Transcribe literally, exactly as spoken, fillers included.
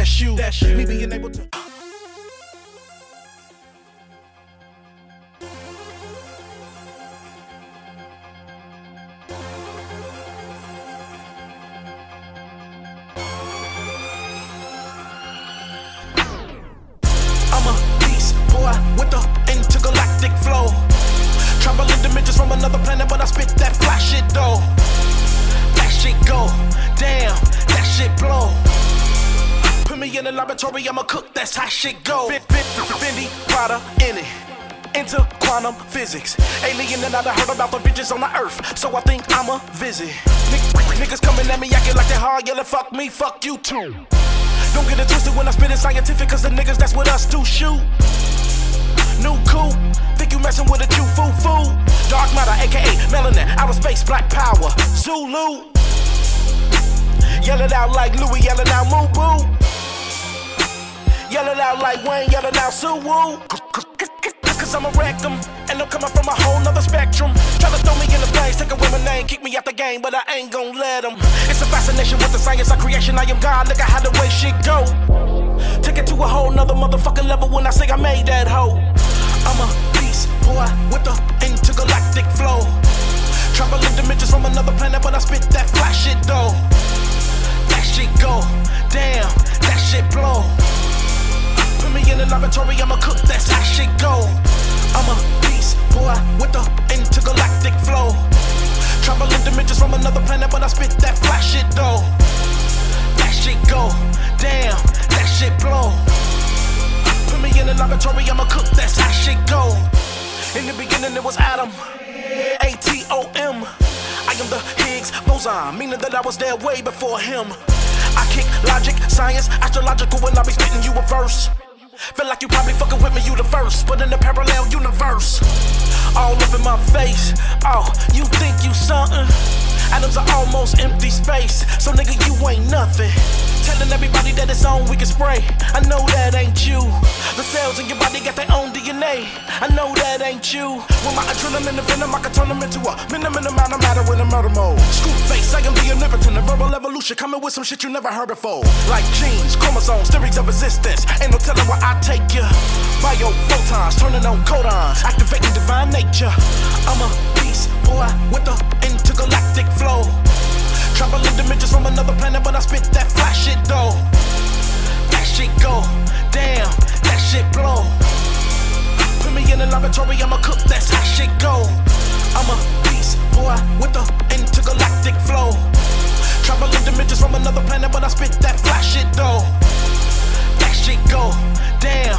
that's you. That's you. Me being able to. I'm a beast, boy, with the intergalactic flow. Traveling dimensions from another planet, but I spit that fly shit though. That shit go, damn, that shit blow. Put me in the laboratory, I'ma cook, that's how shit go. Fendi, Prada, in it. Into quantum physics. Alien and I done heard about the bitches on the earth, so I think I'ma visit. Niggas coming at me acting like they hard, yelling fuck me, fuck you too. Don't get it twisted when I spit it scientific, cause the niggas that's with us do shoot. New cool, think you messing with a Jew, foo foo. Dark matter, aka melanin, outer space, black power, Zulu. Yell it out like Louis, yell it out moo boo. Yell it out like Wayne, yell it out Sue Woo. Cause I'ma wreck them, and I'm coming from a whole nother spectrum. Try to throw me in the flames, take away my name, kick me out the game, but I ain't gon' let them. It's a fascination with the science of creation, I am God, look at how the way shit go. Take it to a whole nother motherfucking level when I say I made that hoe. I'm a beast, boy, with the intergalactic flow. Traveling dimensions from another planet, but I spit that fly shit though. That shit go, damn, that shit blow. Put me in the laboratory, I'ma cook, that's how shit go. I'm a beast, boy, with the intergalactic flow. Traveling dimensions from another planet, but I spit that fly shit though. That shit go, damn, that shit blow. Put me in the laboratory, I'ma cook, that's how shit go. In the beginning it was Adam, A T O M. I am the Higgs boson, meaning that I was there way before him. I kick logic, science, astrological when I be spitting you a verse. Feel like you probably fucking with me, you the first, but in the parallel universe. All up in my face, oh, you think you something? Atoms are almost empty space, so nigga you ain't nothing. Telling everybody that it's on, we can spray. I know that ain't you. The cells in your body got their own D N A. I know that ain't you. With my adrenaline and venom, I can turn them into a minimum amount of matter in a murder mode. Screw face, I am the omnipotent, a verbal evolution coming with some shit you never heard before. Like genes, chromosomes, theories of existence. Ain't no telling where I take you. Bio photons, turning on codons, activating divine nature. I'm a beast, boy, with the intergalactic flow. Traveling dimensions from another planet, but I spit that fly shit though. That shit go, damn, that shit blow. Put me in the laboratory, I'ma cook, that's how shit go. I'm a beast, boy, with the intergalactic flow. Traveling dimensions from another planet, but I spit that fly shit though. That shit go, damn.